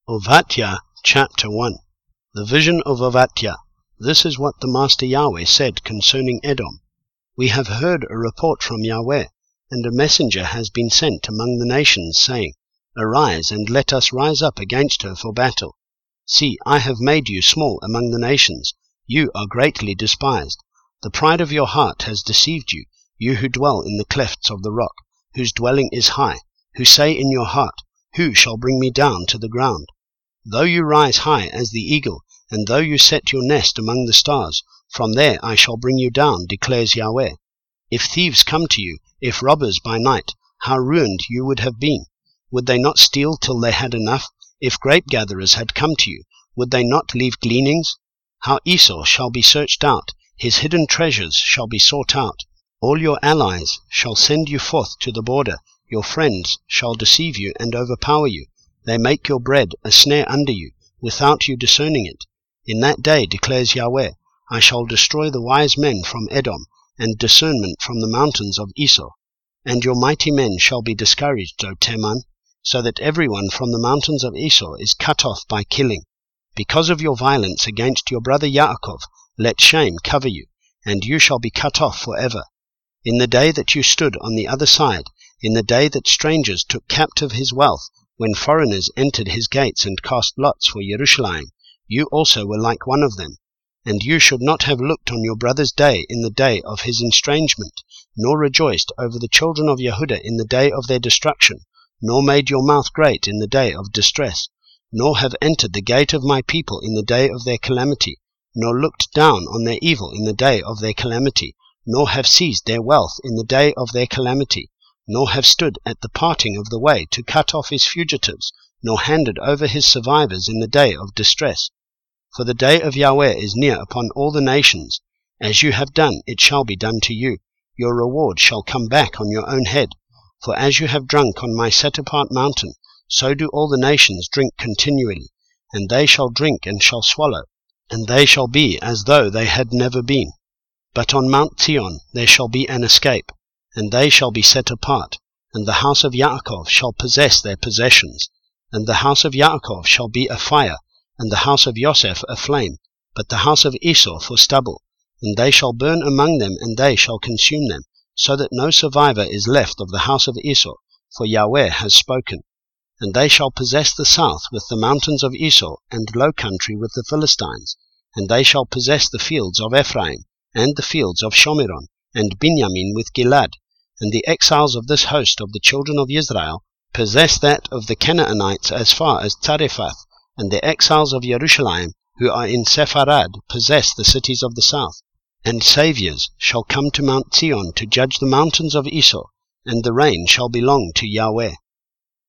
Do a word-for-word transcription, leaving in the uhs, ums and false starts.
Ovadia, Chapter one. The Vision of Ovadia. This is what the Master Yahweh said concerning Edom. We have heard a report from Yahweh, and a messenger has been sent among the nations, saying, Arise, and let us rise up against her for battle. See, I have made you small among the nations. You are greatly despised. The pride of your heart has deceived you, you who dwell in the clefts of the rock, whose dwelling is high, who say in your heart, Who shall bring me down to the ground? Though you rise high as the eagle, and though you set your nest among the stars, from there I shall bring you down, declares Yahweh. If thieves come to you, if robbers by night, how ruined you would have been! Would they not steal till they had enough? If grape-gatherers had come to you, would they not leave gleanings? How Esau shall be searched out, his hidden treasures shall be sought out. All your allies shall send you forth to the border, your friends shall deceive you and overpower you. They make your bread a snare under you, without you discerning it. In that day, declares Yahweh, I shall destroy the wise men from Edom, and discernment from the mountains of Esau. And your mighty men shall be discouraged, O Teman, so that everyone from the mountains of Esau is cut off by killing. Because of your violence against your brother Yaakov, let shame cover you, and you shall be cut off forever. In the day that you stood on the other side, in the day that strangers took captive his wealth, when foreigners entered his gates and cast lots for Jerusalem, you also were like one of them. And you should not have looked on your brother's day in the day of his estrangement, nor rejoiced over the children of Yehudah in the day of their destruction, nor made your mouth great in the day of distress, nor have entered the gate of my people in the day of their calamity, nor looked down on their evil in the day of their calamity, nor have seized their wealth in the day of their calamity, nor have stood at the parting of the way to cut off his fugitives, nor handed over his survivors in the day of distress. For the day of Yahweh is near upon all the nations. As you have done, it shall be done to you. Your reward shall come back on your own head. For as you have drunk on my set-apart mountain, so do all the nations drink continually. And they shall drink and shall swallow, and they shall be as though they had never been. But on Mount Zion there shall be an escape, and they shall be set apart, and the house of Yaakov shall possess their possessions. And the house of Yaakov shall be a fire, and the house of Joseph a flame, but the house of Esau for stubble. And they shall burn among them, and they shall consume them, so that no survivor is left of the house of Esau, for Yahweh has spoken. And they shall possess the south with the mountains of Esau, and low country with the Philistines. And they shall possess the fields of Ephraim, and the fields of Shomeron, and Binyamin with Gilad. And the exiles of this host of the children of Israel possess that of the Canaanites as far as Zarephath, and the exiles of Jerusalem, who are in Sepharad, possess the cities of the south. And saviors shall come to Mount Zion to judge the mountains of Esau, and the reign shall belong to Yahweh.